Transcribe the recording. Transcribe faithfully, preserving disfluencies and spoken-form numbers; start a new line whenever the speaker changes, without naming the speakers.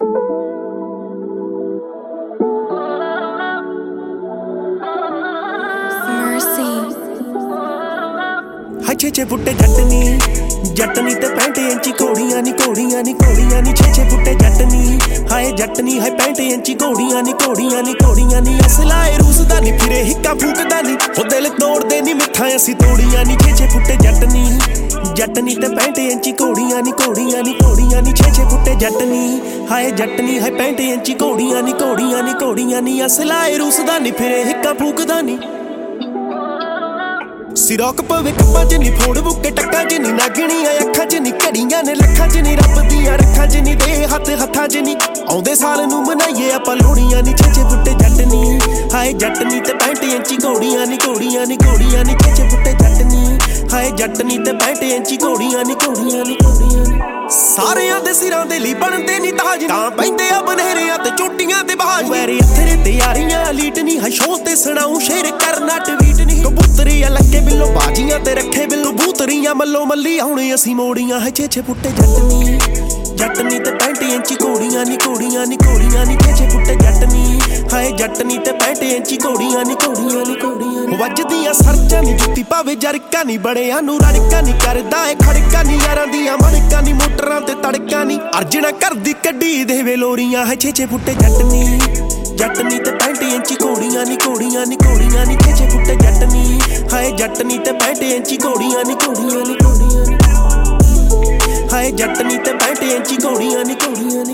ਛੇ ਛੇ ਫੁੱਟੇ ਜੱਟ ਨੀ ਜੱਟ ਨੀ ਤੇ ਪੈਂਹਠ ਇੰਚੀ ਘੋੜੀਆਂ ਨੀ ਘੋੜੀਆਂ ਨੀ ਘੋੜੀਆਂ ਨੀ ਛੇ ਛੇ ਫੁੱਟੇ ਜੱਟ ਨੀ ਹਾਏ ਜੱਟ ਨੀ ਹਾਏ ਪੈਂਹਠ ਇੰਚੀ ਘੋੜੀਆਂ ਨੀ ਘੋੜੀਆਂ ਨੀ ਘੋੜੀਆਂ ਨੀ ਅਸਲਾ ਏ ਰੂਸਦਾ ਨੀ ਫਿਰੇ ਹਿੱਕਾ ਫੂਕਦਾ ਨੀ ਉਹ ਦਿਲ ਤੋੜਦੇ ਨੀ ਮਿੱਠਾ ਅਸੀਂ ਤੋੜੀਆਂ ਨੀ ਛੇ ਛੇ ਫੁੱਟੇ ਜੱਟ ਨੀ ਜੱਟ ਨੀ ਤੇ ਪੈਂਹਠ ਇੰਚੀ ਘੋੜੀਆਂ ਨੀ ਘੋੜੀਆਂ ਨੀ ਘੋੜੀਆਂ ਨੀ ਛੇ ਛੇ ਫੁੱਟੇ ਜੱਟ ਨੀ ਹਾਏ ਜੱਟ ਨੀ ਹਾਏ ਪੈਂਹਠ ਇੰਚੀ ਘੋੜੀਆਂ ਨੀ ਘੋੜੀਆਂ ਨੀ ਘੋੜੀਆਂ ਨੀ ਅਸਲਾ ਏ ਰੂਸਦਾ ਨੀ ਫਿਰੇ ਹਿੱਕਾ ਫੂਕਦਾ ਨੀ ਸਿਰੋਕ ਪਵੇ ਕੱਪਾਂ ਚ ਨੀ ਫੋੜ ਬੁੱਕੇ ਟੱਕਾਂ ਚ ਨੀ ਨਾਗਣੀਆਂ ਅੱਖਾਂ ਚ ਨੀ ਘੜੀਆਂ ਨੇ ਲੱਖਾਂ ਚ ਨੀ ਰੱਬ ਦੀਆਂ ਰੱਖਾਂ ਚ ਨੀ ਦੇ ਹੱਥ ਹੱਥਾਂ ਚ ਨੀ ਆਉਂਦੇ ਸਾਲ ਨੂੰ ਮਨਾਈਏ ਆਪਾਂ ਲੋਹੜੀਆਂ ਨੀ ਛੇ ਛੇ ਫੁੱਟੇ ਜੱਟ ਨੀ ਹਾਏ ਜੱਟ ਨੀ ਤੇ ਪੈਂਹਠ ਇੰਚੀ ਘੋੜੀਆਂ ਨੀ ਘੋੜੀਆਂ ਨੀ ਘੋੜੀਆਂ ਨੀ ਛੇ ਛੇ ਫੁੱਟੇ ਜੱਟ ਨੀ ਹਾਏ ਜੱਟ ਨੀ ਤੇ ਪੈਂਹਠ ਇੰਚੀ ਘੋੜੀਆਂ ਨੀ ਘੋੜੀਆਂ ਨੀ ਘੋੜੀਆਂ ਨੀ ਸਾਰਿਆਂ ਦੇ ਸਿਰਾਂ ਦੇ ਲਈ ਬਣਦੇ ਨੀ ਤਾਜ ਤਾਂ ਪੈਂਦੇ ਆ ਬਨੇਰਿਆਂ ਤੇ ਚੋਟੀਆਂ ਤੇ ਬਾਜ ਵੈਰੇ ਤੇਰੇ ਤਿਆਰੀਆਂ ਲੀਟ ਨੀ ਹੈ ਸ਼ੋਅ ਤੇ ਸੁਣਾਉ ਸ਼ੇਰ ਕਰਨਾ ਟਵੀਟ ਨੀ ਕਬੂਤਰੀ ਆ ਲੱਗੇ ਬਿੱਲੋ ਬਾਜੀਆਂ ਤੇ ਰੱਖੇ ਬਿੱਲੋ ਬੂਤਰੀਆਂ ਮੱਲੋ ਮੱਲੀ ਹੁਣ ਅਸੀਂ ਮੋੜੀਆਂ ਹੈ ਛੇ ਛੇ ਫੁੱਟੇ ਜੱਟ ਨੀ ਜੱਟ ਨੀ ਤੇ ਪੈਂਹਠ ਇੰਚੀ ਘੋੜੀਆਂ ਨੀ ਘੋੜੀਆਂ ਨੀ ਘੋੜੀਆਂ ਨੀ ਛੇ ਛੇ ਫੁੱਟੇ ਜੱਟ ਨੀ ਹਾਏ ਜੱਟ ਨੀ ਤੇ ਪੈਂਹਠ ਇੰਚੀ ਘੋੜੀਆਂ ਨੀ ਘੋੜੀਆਂ ਨੀ ਘੋੜੀਆਂ ਨੀ ਵੱਜਦੀਆਂ ਸਰਚਾਂ ਨੀ ਜੁੱਤੀ ਪਾਵੇ ਜਰਕਾ ਨੀ ਬੜਿਆਂ ਨੂੰ ਰੜਕਾ ਨੀ ਕਰਦਾ ਏ ਖੜਕਾ ਨੀ ਯਾਰਾਂ ਦੀਆਂ ਮਣਕਾਂ ਨੀ ਮੋਟਰਾਂ ਤੇ ਤੜਕਾ ਨੀ ਅਰਜਣਾ ਕਰਦੀ ਕੱਢੀ ਦੇਵੇ ਲੋਰੀਆਂ ਹੈ ਛੇ ਛੇ ਫੁੱਟੇ ਜੱਟ ਨੀ ਜੱਟ ਨੀ ਤੇ ਪੈਂਹਠ ਇੰਚੀ ਘੋੜੀਆਂ ਨੀ ਘੋੜੀਆਂ ਨੀ ਘੋੜੀਆਂ ਨੀ ਛੇ ਛੇ ਫੁੱਟੇ ਜੱਟ ਨੀ ਹਾਏ ਜੱਟ ਨੀ ਤੇ ਪੈਂਹਠ ਇੰਚੀ ਘੋੜੀਆਂ ਨੀ ਘੋੜੀਆਂ ਨੀ ਘੋੜੀਆਂ ਨੀ ਹਾਏ ਜੱਟ ਨੀ ਤੇ ਪੈਂਹਠ ਇੰਚੀ ਘੋੜੀਆਂ ਨੀ ਘੋੜੀਆਂ